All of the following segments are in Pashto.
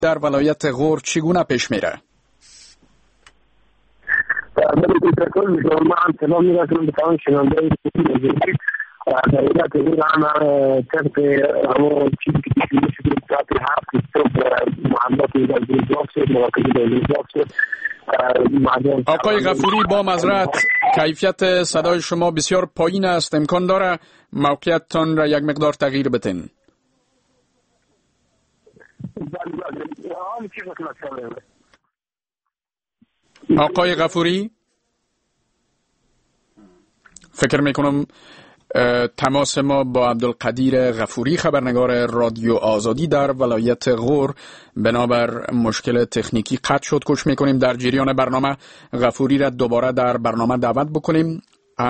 در ولایت غور چگونه پیش میره؟ تشکر میکنم. من هم سلام میرسونم به تمام شنونده‌های در ولایت غور. هم طبق همون چیزی که پیش بینی شده ساعت 7 صبح محلات اجازه شد، مراکز اجازه شد. آقای غفوری، با معذرت کیفیت صدای شما بسیار پایین است. امکان داره موقعیتتان را یک مقدار تغییر بدین؟ آقای غفوری، فکر میکنم تماس ما با عبدالقدیر غفوری خبرنگار رادیو آزادی در ولایت غور بنابر مشکل تکنیکی قطع شد. کوشش میکنیم در جریان برنامه غفوری را دوباره در برنامه دعوت بکنیم.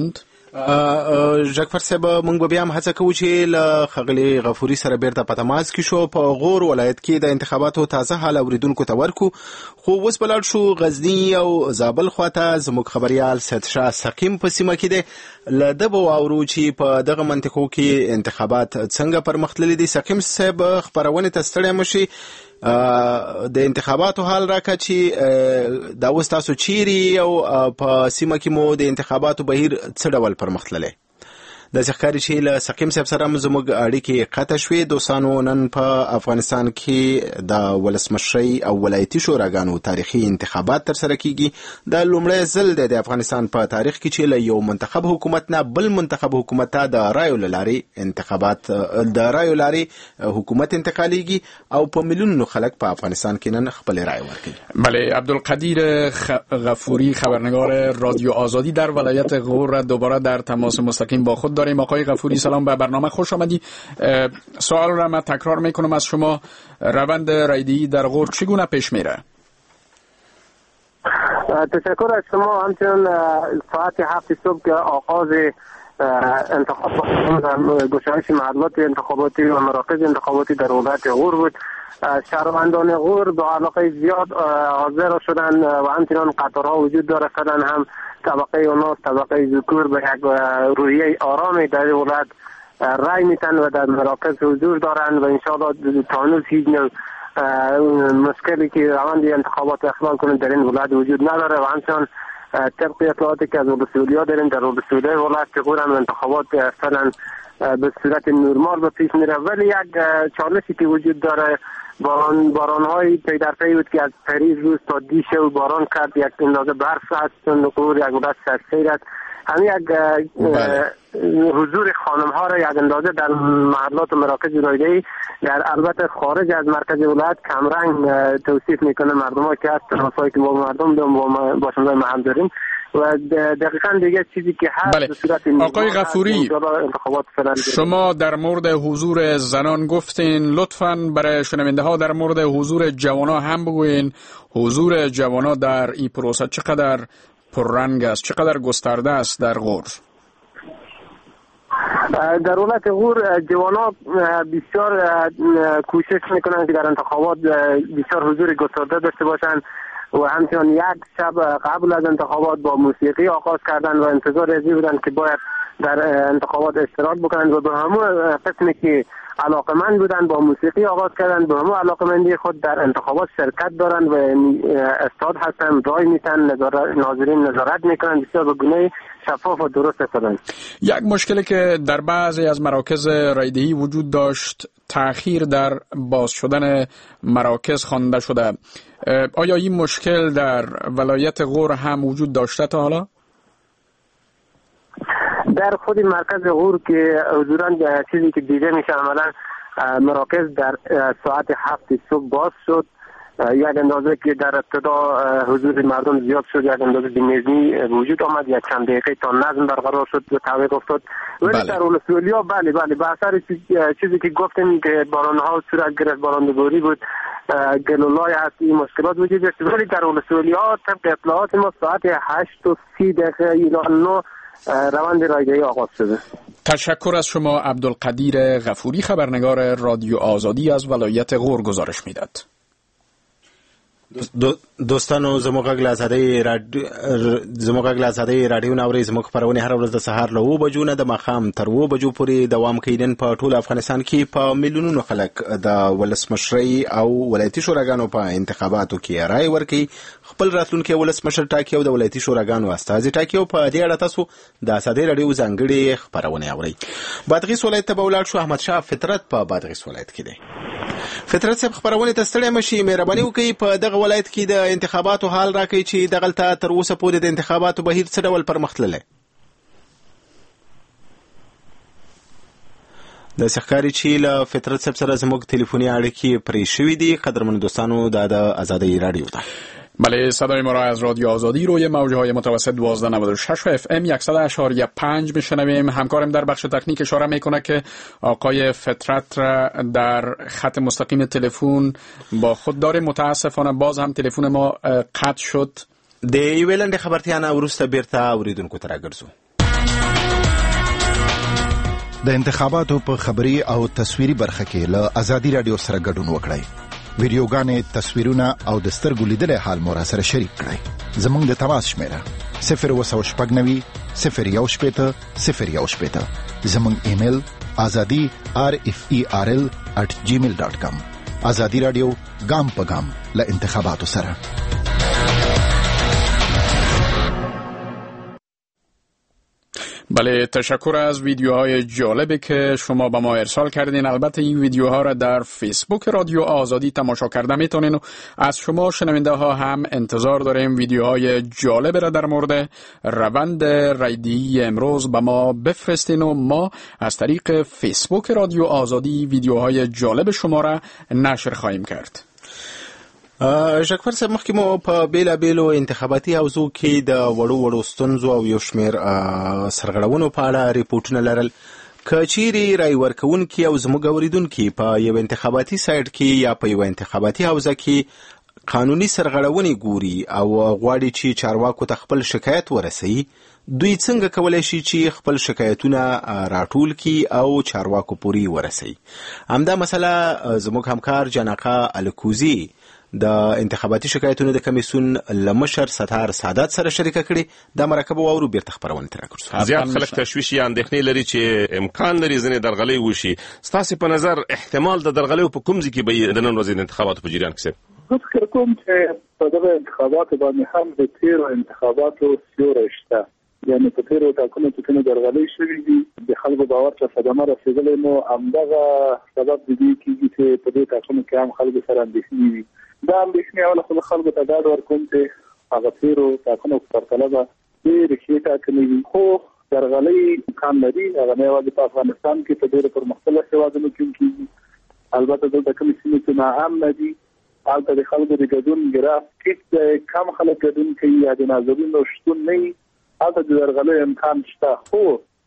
ژاکفر صاحب، موږ به بیا هم هڅه کوو چې له ښاغلي غفوري سره بیرته په تماس کې شو. په غور ولایت کې د انتخاباتو تازه حال اوریدونکو ته ورکو، خو اوس بلاړ شو غزنی او زابل خواته. زموږ خبریال سیدشاه سقیم په سیمه کې دی. له ده به واورو چې په دغه منطقو کې انتخابات څنګه پرمختللي دي. سقیم صاحب، خبرونې ته ستړی مشي، د انتخاباتو حال راکړه چې دا اوس تاسو چیرې او په سیمه کې مو د انتخاباتو بهیر څه ډول پرمختللی؟ داسې ښکاري چې له سقیم صاحب سره زموږ اړیکې قطع شوې. دوستانو، نن په افغانستان کې د ولسمشرۍ او ولایتي شوراګانو تاریخي انتخابات ترسره کیږي. د لومړی ځل د افغانستان په تاریخ کې چې له یو منتخب حکومت نه بل منتخب حکومت ته د رایو له لارې انتخابات د رایو لارې حکومت انتقالیږي او په میلیونونو خلک په افغانستان کې نن خپل رای ورکوي. بله، عبدالقدیر غفوری خبرنگار رادیو آزادی در ولایت غور را دوباره در تماس مستقیم با خود داریم. آقای غفوری سلام، به برنامه خوش آمدی. سوال را من تکرار میکنم از شما، روند رایدهی در غور چگونه پیش میره؟ تشکر از شما. همچنان ساعت 7 صبح که آغاز انتخابات گشایش محلات انتخاباتی و مراکز انتخاباتی در ولایت غور بود. شهروندان غور با علاقه زیاد حاضر شدن و همچنان قطارها وجود داره. شدن هم طبقه اوناس، طبقه ذکور به یک روحیه آرامی در ولایت رای میتن و در مراکز حضور دارن و انشاءالله تا هنوز هیچ نوع مشکلی که روند انتخابات اخلال کنه در این ولایت وجود نداره و همچنان طبق اطلاعاتی که از ولسوالی‌ها داریم در ولسوالی ولایت غور هم انتخابات فعلا به صورت نرمال به پیش میره. ولی یک چالشی که وجود داره، باران‌های پی در پی بود که از پریز روز تا دیشب باران کرد. یک اندازه برف هست، غور یک ولایت سرسیر است. همین یک حضور خانم‌ها را یک اندازه در محلات و مراکز رایده‌ای در البته خارج از مرکز ولایت کمرنگ توصیف میکنه. مردم‌ها که هست، تناسایی که با مردم با شما محل داریم و دقیقاً دیگه چیزی که هست. بله. آقای غفوری، شما در مورد حضور زنان گفتین، لطفاً برای شنونده ها در مورد حضور جوانا هم بگوین. حضور جوانا در این پروسه چقدر پررنگ است، چقدر گسترده است در غور؟ در ولایت غور جوانا بسیار کوشش میکنن که در انتخابات بسیار حضور گسترده داشته باشند و همچنان یک شب قبل از انتخابات با موسیقی آغاز کردن و انتظار ازی بودن که باید در انتخابات اشتراک بکنن و به همون قسمی که علاقمند بودن با موسیقی آغاز کردن، به همون علاقمندی خود در انتخابات شرکت دارن و استاد هستن، رای میتن، ناظرین نظارت میکنن، بسیار به گونه شفاف و درست استادن. یک مشکلی که در بعضی از مراکز رایدهی وجود داشت، تأخیر در باز شدن مراکز خوانده شده. آیا این مشکل در ولایت غور هم وجود داشته تا حالا؟ در خود مرکز غور که حضوراً چیزی که دیده میشه، عملاً مراکز در ساعت 7 صبح باز شد. یک اندازه که در ابتدا حضور مردم زیاد شد، یک اندازه بی‌نظمی وجود آمد، یک چند دقیقه تا نظم برقرار شد و تعویق افتاد. ولی در ولسوالی‌ها بله به اثر چیزی که گفتیم که باران‌ها صورت گرفت، بارندگوری بود، گلولای هست، این مشکلات وجود داشت. ولی در ولسوالی‌ها طبق اطلاعات ما ساعت 8:30 الی 9 روند رایدهی آغاز شده. تشکر از شما. عبدالقدیر غفوری خبرنگار رادیو آزادی از ولایت غور گزارش میداد. دوستانو زموږ غږ له ازادۍ راډیو ناوري زموږ خبرونه هر ورځ د سهار له 9 بجو نه د ماښام تر 2 بجو پورې دوام کوي. نن په ټول افغانستان کې په میلیونونو خلک د ولسمشرۍ او ولایتي شوراګانو په انتخاباتو کې رائے ورکوي، خپل راتلونکي ولسمشر ټاکي او د ولایتي شوراګانو استازي ټاکي. او په دې اړه تاسو د ازادۍ راډیو ځانګړي خبرونه اورئ. بادغیس ولایت ته ولاړ شو. احمد شاه فطرت په بادغیس ولایت کې دی. فطرت صاحب خبرونه ته ستړي مشي، مهرباني وکړئ په دغه ولایت کې د انتخاباتو حال راکړئ چې دغلته تر اوسه پورې د انتخاباتو بهیر څه ډول پرمختللی. د ښکاري چې له فطرت صاحب سره زموږ تلیفوني اړیکې پرې شوې دي. قدرمنو دوستانو د ازادۍ رادیو ته بله، صدای ما را از رادیو آزادی روی موجهای متوسط 1296 و FM 100.5 میشنویم. همکارم در بخش تکنیک اشاره میکنه که آقای فطرت را در خط مستقیم تلفن با خود داریم. متاسفانه باز هم تلفن ما قطع شد. د ویلند خبرتیا نه ورسته بیرته اوریدونکو ته راګرځو. د انتخاباتو په خبري او تصویري برخه کې له ازادي رادیو سره ګډون وکړئ. ویډیوګانې، تصویرونه او د سترګو لیدلې حال مو را سره شریک کړئ. زموږ د تماس شمیره 090 018 018. زموږ ایمیل azadi@gmail.com. ازادي رادیو ګام په ګام له انتخاباتو سره. بله، تشکر از ویدیوهای جالبی که شما به ما ارسال کردین. البته این ویدیوها را در فیسبوک رادیو آزادی تماشا کرده میتونین و از شما شنونده ها هم انتظار داریم ویدیوهای جالب را در مورد روند رایدهی امروز به ما بفرستین و ما از طریق فیسبوک رادیو آزادی ویدیوهای جالب شما را نشر خواهیم کرد. ژکفر صاحب، مخکې مو په بیلابیلو انتخاباتي حوزو کې د وړو ستونزو او یو شمېر سرغړونو په اړه ریپورټونه لرل. که چیرې رای ورکوونکي او زموږ اوریدونکي په یو انتخاباتي سایټ کې یا په یو انتخاباتي حوزه کې قانوني سرغړونې ګوري او غواړي چې چارواکو ته خپل شکایت ورسوي، دوی څنګه کولی شي چې خپل شکایتونه راټول کړي او چارواکو پورې ورسوي؟ همدا مسله زموږ همکار جاناقا الکوزي د انتخاباتي شکایتونو د کمیسیون لمشر ستار سادات سره شریکه کړي. د مرکب او بیرته خبرونه تر راکړو. زیات خلک تشویش یا اندېښنې لري چې امکان لري ځنې درغلۍ وشي. ستاسو په نظر احتمال د درغلۍ په کوم ځای کې به د نن ورځې د انتخاباتو په جریان کې څه؟ زه فکر کوم چې په دغه انتخاباتو باندې هم د تیرو انتخاباتو سیوری شته. یعنې په تیرو ټاکنو کې کومې درغلۍ شوې دي، د خلکو باور ته صدمه رسېدلې، نو همدغه سبب د دې کېږي چې په دې ټاکنو کې هم خلکو سره اندېښنې وي. دا اندېښنې اوله خو خلکو ته ډاډ ورکوم چې هغه تیرو ټاکنو په پرتله به ډېرې ښې ټاکنې وي، خو درغلۍ امکان لري. هغه نه یوازې په افغانستان کې په ډېرو پرمختللو هېوادونو کې کېږي. البته دلته کومې سیمې چې ناامنه دي، هلته د خلکو د ګډون ګراف ټیټ دی، کم خلک ګډون کوي یا د ناظرینو شتون نه وي، هلته د درغلیو امکان شته. خو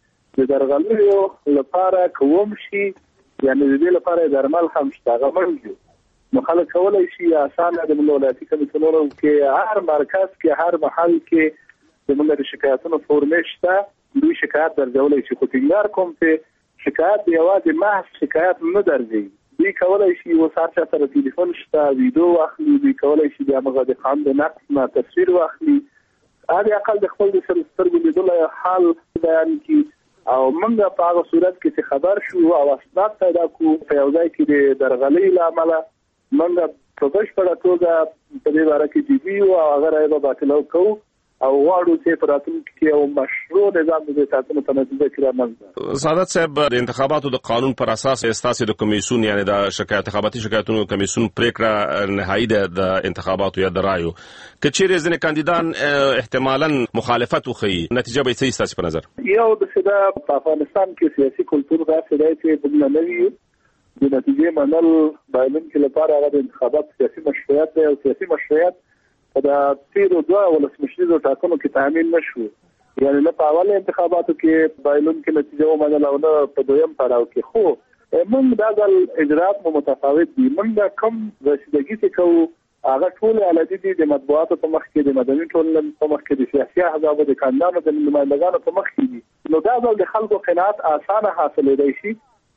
د درغلیو لپاره کوم شي، یعنې د دې لپاره درمل هم شته، هغه موجود. نو خلک کولی شي اسانه د ملي ولایتي کمیسیونونو کې هر مرکز کې هر محل کې زموږ د شکایتونو فورمې شته، دوی شکایت درجولی شي. خو ټینګار کوم چې شکایت یوازې محض شکایت نه درځي. دوی کولی شي اوس هر چا سره تلیفون شته، ویډیو واخلي، دوی کولی شي د همغه د قانون د نقض نه تصویر واخلي، هغې اقل د خپل د سترګو لیدلو حال بیان کړي او موږ په هغه صورت کې چې خبر شو او اسناد پیدا کړو په یو ځای کې د درغلۍ له امله موږ په بشپړه توګه په دې باره کې جدي یو او هغه رایې به باطله کوو او غواړو چې په راتلونکي کې یو مشروع نظام د ساتنې په نتیجه کې رامنځته. سعادت صاحب، د انتخاباتو د قانون پر اساس ستاسو د کمیسیون یعنی د انتخاباتي شکایتونو کمیسیون پریکړه نهایی ده د انتخاباتو یا د رایو. که چیرې ځینې کاندیدان احتمالاً مخالفت وښیي، نتیجه به څه ستاسو په نظر؟ یو د سده په افغانستان کې سیاسي کلتور داسې دی چې موږ نه وي د نتیجې منل بایلونکو لپاره هغه د انتخابات سیاسي مشروعیت دی او سیاسي مشروعیت په تیرو دوه ولسمشریزو ټاکنو کې تامین نشو. یعنې نه په اول انتخاباتو کې بایلونکو نتیجه ومنل او نه په دویم پړاو کې. خو موږ دا ځل اجرات مو متفاوت دي. موږ کوم رسیدګي چې کوو هغه ټول علادي دي د مطبوعاتو په مخ کې، د مدني ټولنې په مخ کې، د سیاسي احزابو د کاندیدانو د نمایندګانو په مخ کې دي. نو دا ځل د خلکو قناعت اسانه حاصلېدای شي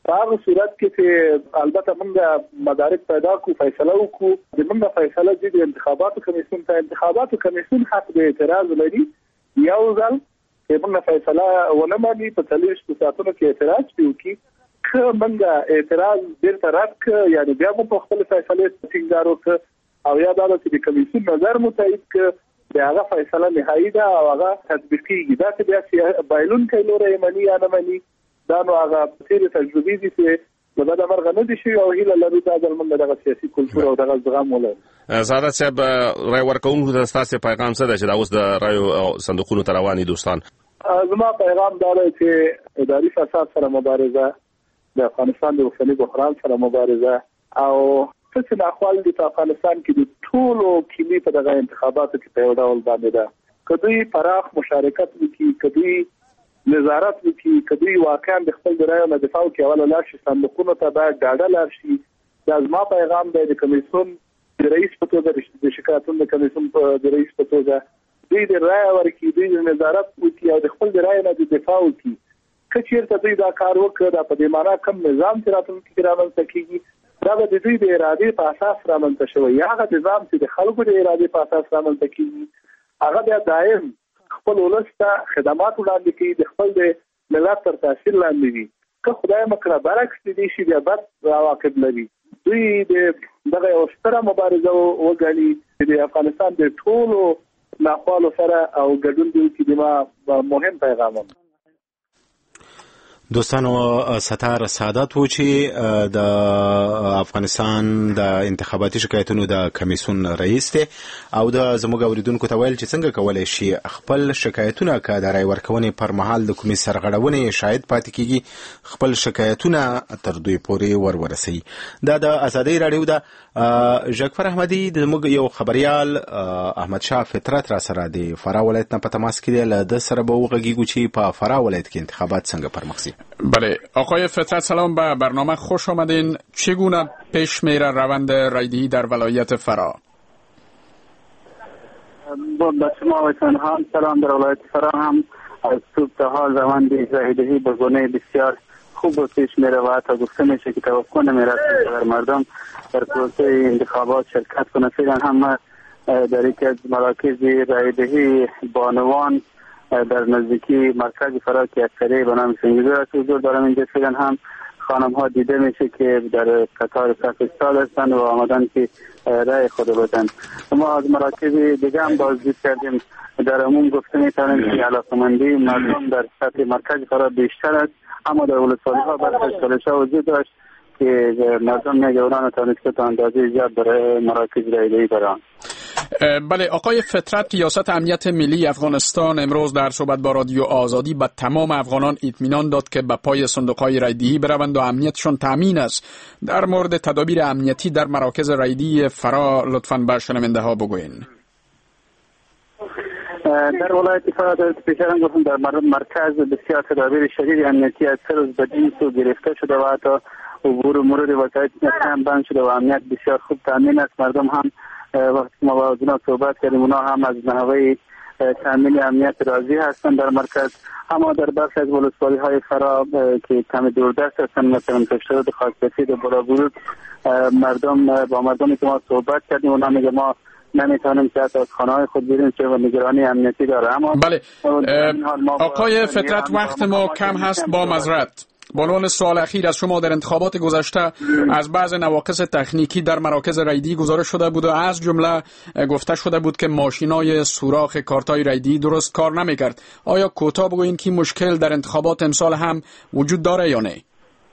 په هغه صورت کې چې البته موږ مدارک پیدا کو فیصله وکړو د موږ فیصله د انتخاباتو کمیسیون ته انتخاباتو کمیسیون حق د اعتراض لري یو ځل چې موږ فیصله ونه مانی په 40 ساعتونو کې اعتراض وکړي که موږ اعتراض بیرته رد کړ یعنی بیا موږ په خپل فیصله ټینګار وکړو او یا دا چې د کمیسیون نظر متایید ک د هغه فیصله نهایی ده او هغه تطبیقیږي دا چې بیا بایلون کوي لوري منی یا نه منی دا نو هغه تیر تجربې دي چې دا د مرغه نه دي شي او هیله لري دا د موږ دغه سیاسي کلتور او دغه زغم ولري سعادت صاحب رای ورکوونکو ته ستاسو پیغام څه ده چې دا اوس د رایو صندوقونو ته رواني دوستان زما پیغام دا دی چې اداري فساد سره مبارزه د افغانستان د اوسني بحران سره مبارزه او څه ناخوال دي په افغانستان کې د ټولو کلی په دغه انتخاباتو کې په یو ډول باندې ده کدی پراخ مشارکت وکړي کدی نظارت وکړي کدی واقعا د خپل رایو نه دفاع کوي اوله لار شي صندوقونو ته باید ډاډه لار شي دا زما پیغام دی د کمیسیون د رئیس په توګه د شکایتونو د کمیسیون د رئیس په توګه دوی د رای ورکړي دوی د نظارت وکړي او د خپل رایو نه دفاع وکړي که چیرته دوی دا کار وکړي دا په دې معنی کم نظام چې راتلونکي کې رامنځته کیږي دا د دوی د ارادې په اساس رامنځته شوی یا هغه نظام چې د خلکو د ارادې په اساس رامنځته کیږي هغه بیا دائم خپل ولس ته خدمات وړاندې کوي د خپل د ملت تر تاثیر لاندې وي که خدای مکړه برعکس دي شي بیا بد عواقب لري دوی دغه یو ستره مبارزه وګڼي د افغانستان د ټولو ناخوالو سره او ګډون دي چې دما مهم پیغام دوستانو ستار سعادت و چې د افغانستان د انتخاباتي شکایتونو د کمیسیون رئیس دی او د زموږ اوریدونکو ته ویل چې څنګه کولای شي خپل شکایتونه که د رای ورکونې پر مهال د کومې سرغړونې شاهد پاتې کیږي خپل شکایتونه تر دوی پورې ورسوي دا د ازادي رادیو د ژغفر احمدي د زموږ یو خبريال احمد شاه فطرت را سره د فراه ولایت نه په تماس کې دی له د سره به وغږیږو چې په فراه ولایت کې انتخابات څنګه پرمخ ځي بله آقای فطرت سلام به برنامه خوش آمدین چگونه پیش میره روند رایدهی در ولایت فراه با شما و هم سلام در ولایت فراه هم از صبح تا حال روند رایدهی به گونه بسیار خوب و پیش میره و تا گفته میشه که توقع نمیرسه که مردم در پروسه انتخابات شرکت کنه فعلا هم در یکی از مراکز رایدهی بانوان در نزدیکی مرکز فراه که اکثری به نام سنگیزه حضور دارم اینجا فعلا هم خانم ها دیده میشه که در قطار صف ایستاده هستند و آمدن که رای خود بدن. ما از مراکز دیگه هم بازدید کردیم در عموم گفته میتونیم که علاقمندی مردم در سطح مرکز فراه بیشتر است اما در ولسوالی ها برخی چالش ها وجود داشت که مردم نگران تانسته تا اندازه زیاد برای مراکز رایدهی بران. بله آقای فطرت ریاست امنیت ملی افغانستان امروز در صحبت با رادیو آزادی به تمام افغانان اطمینان داد که به پای صندوق‌های رایدهی بروند و امنیتشون تامین است. در مورد تدابیر امنیتی در مراکز رایدهی فرا لطفاً به شنونده ها بگوین. در ولایت فرا در پیشران گفتم در مرکز بسیار تدابیر شدید امنیتی از سه روز به جنس گرفته شده و حتی عبور و مرور وسایط هم بند شده و امنیت بسیار خوب تامین است. مردم هم وقتی ما با اونا صحبت کردیم اونا هم از نحوه تامین امنیت راضی هستند در مرکز اما در برخی از ولسوالی های فرا که کمی دوردست هستند مثلا تشدد خاصیتی و بلابورود با مردمی که ما صحبت کردیم اونا میگه ما نمیتونیم که از خانه های خود بیرون چه و نگرانی امنیتی داره اما بله آقای فطرت وقت ما کم هست با معذرت با عنوان سوال اخیر از شما در انتخابات گذشته از بعض نواقص تکنیکی در مراکز رایدهی گزارش شده بود و از جمله گفته شده بود که ماشینای سوراخ کارتای رایدهی درست کار نمیکرد. آیا کوتاه بگوین که مشکل در انتخابات امسال هم وجود داره یا نه؟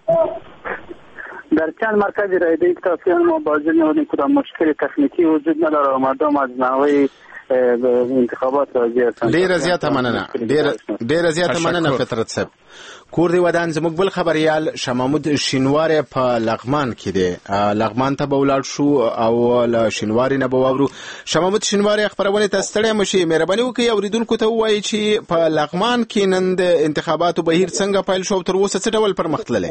در چند مرکز رایدهی که ما بازدید نمودیم کدام مشکل تکنیکی وجود نداره و مردم از نحوه انتخابات راضی هستند. ډیر زیاته مننه فطرت صاحب. کور دی ودان زموږ بل خبريال شمامود شینواری په لغمان کې دی. لغمان ته به ولاړ شو او له شینواری نه به واورو. شمامود شینواری خبرونه ته ستړی مشي مهرباني وکړئ اوریدونکو ته وایي چې په لغمان کې نن د انتخاباتو بهیر څنګه پیل شو تر اوسه څه ډول پرمختللی؟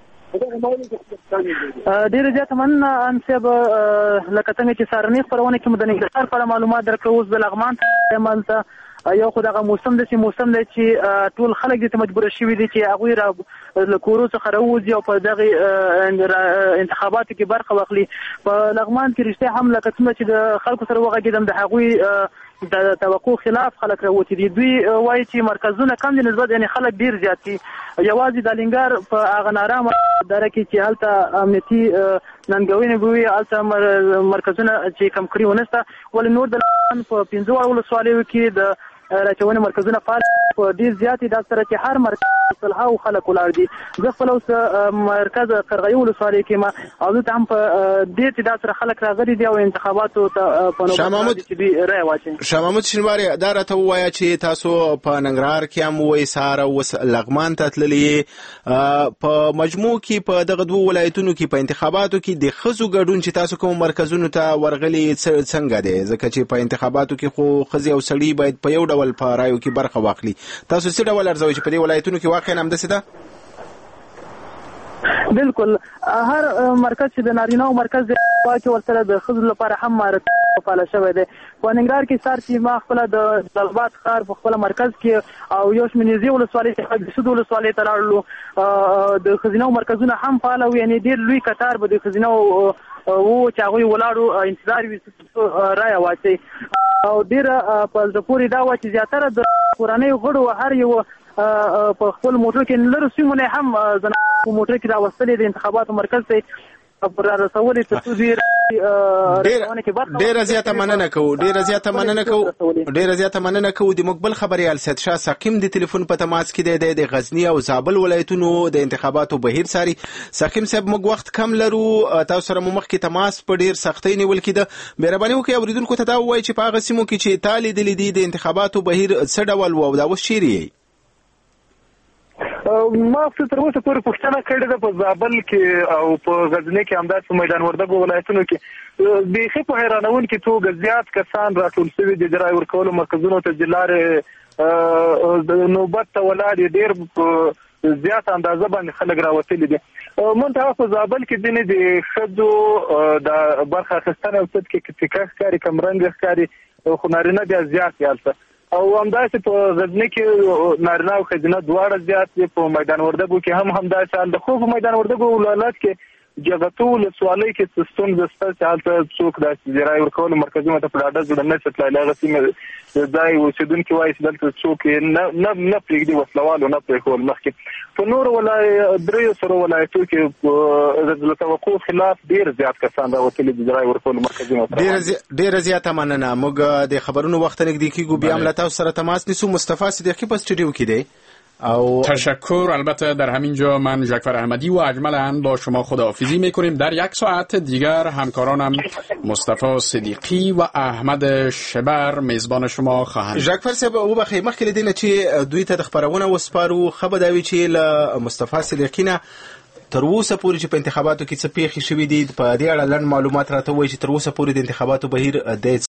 ډیر زیات مننه انسب لکه څنګه چې سارنی خبرونه کې مدني کار پر معلومات درکړو اوس د لغمان عمل ته یو خو دغه موسم دی چې ټول خلک دې ته مجبور شوي دي چې هغوی له کورو څخه راووځي او په دغه انتخاباتو کې برخه واخلي. په لغمان کې رښتیا هم لکه څنګه چې د خلکو سره وغږېدم د هغوی د توقع خلاف خلک راوتي دي. دوی وایي چې مرکزونه کم دي نسبت یعنې خلک ډېر زیات دي. یوازې د الینګار په هغه نارامه دره کې چې هلته امنیتي ننګونې به وي هلته مرکزونه چې کم کړي ونسته، ولې نور د لغمان په 15 ولسوالیو کې د راچونې مرکزونه فعال په ډېر زیات دي. دا سره چې هر مرکز سلهاو خلک ولاړ دي. زه خپل اوس مرکز قرغیو ولسوالۍ کې ما او دلته هم په ډېر تعداد سره خلک راغلي دي او انتخاباتو ته په نوبت چې دوی رایه واچوي. شاه محمود شینواري دا راته ووایه چې تاسو په ننګرهار کې هم وایي سهار اوس لغمان ته تللي په مجموع کې په دغه دوه ولایتونو کې په انتخاباتو کې د ښځو ګډون چې تاسو کوم مرکزونو ته ورغلي څنګه دی؟ ځکه چې په انتخاباتو کې خو ښځې او سړي باید په یو ډول په رایو کې برخه واخلي. تاسو څه ډول ارزوئ چې په دې ولایتونو کې واقعا همداسې ده؟ بالکل هر مرکز چې د نارینه او مرکز دی واکه ورسره د ښځو لپاره هم معرفي فعال شوی دی. په ننګرهار کې سار چې ما خپله د جلالاباد ښار په خپله مرکز کې او یو شمېر ولسوالۍ چې سود ولسوالۍ ته لاړلو د ښځینهو مرکزونه هم فعاله وو، یعنې ډېر لوی کتار به د ښځینهو و چې هغوی ولاړو انتظار وي رایه واچوي. او ډېره په زړه پورې دا وه چې زیاتره د کورنیو غړو هر یو په خپل موټر کې لرو سیمو نه هم زنانو په موټر کې راوستلې د انتخاباتو مرکز ته پر رسولې تر څو دوی ډېره زیاته مننه کوو. د مقبل خبريال سید شاه ساقم د ټلیفون په تماس کې د غزنی او زابل ولایتونو د انتخاباتو بهیر ساري. ساقم صاحب موږ وخت کم لرو، تاسو سره مخکې تماس په ډېر سختۍ نیول کېده. مهرباني وکړئ اوریدونکو ته دا ووایئ چې په هغه سیمو کې چې تا لیدلي دي د انتخاباتو بهیر څه ډول و او دا اوس چیرې یې؟ ما تر اوسه پورې پوښتنه کړې ده په زابل کې او په غزنی کې همداسې میدان وردګو ولایتونو کې بیخي په حیرانونکي توګه زیات کسان راټول شوي دي. د رایې ورکولو مرکزونو ته د لارې نوبت ته ولاړ ډېر زیات اندازه باندې خلک راوتلي دي. منتها په زابل کې ځینې د ښځو د برخه اخیستنې او صد کې ټیکه ښکاري کمرنګه ښکاري خو نارینه بیا زیات دي هلته. او همداسې په غزنی کې نارینه او ښځینه دواړه زیات دي. په میدان وردګو کې هم همداسې حال ده. خو په میدان وردګو ولایت کې جغتو ولسوالۍ کې ستونزه شته چې هلته څوک داسې د رایې ورکولو مرکزونو ته په ډاډه زړه نه شي تللی. هغه سیمې ځای اوسېدونکي وایي چې دلته څوک نه پرېږدي وسلوالو نه پرېښول. مخکې په نورو دریو سرو ولایتو کې د توقع خلاف ډېر زیات کسان راوتلي دي د رایې ورکولو مرکزونو ته. ډېره زیاته مننه. موږ د خبرونو وخت نږدې کېږو، بیا هم له تاسو سره تماس نیسو. مصطفی صدیقی په استودیو کې دی. تشکر. البته در همین جا من جعفر احمدی و اجمل اند با شما خداحافظی میکنیم. در یک ساعت دیگر همکارانم مصطفی صدیقی و احمد شبر میزبان شما خواهند. جعفر صاحب او بخیر مخکې لیدنه چې دوی ته د خبرونه وسپارو خبر دا وی چې له مصطفی صدیقی نه تر اوسه پورې چې په انتخاباتو کې څه پیښې شوې دي په دې اړه لږ معلومات راته وایي چې تر اوسه پورې د انتخاباتو بهیر د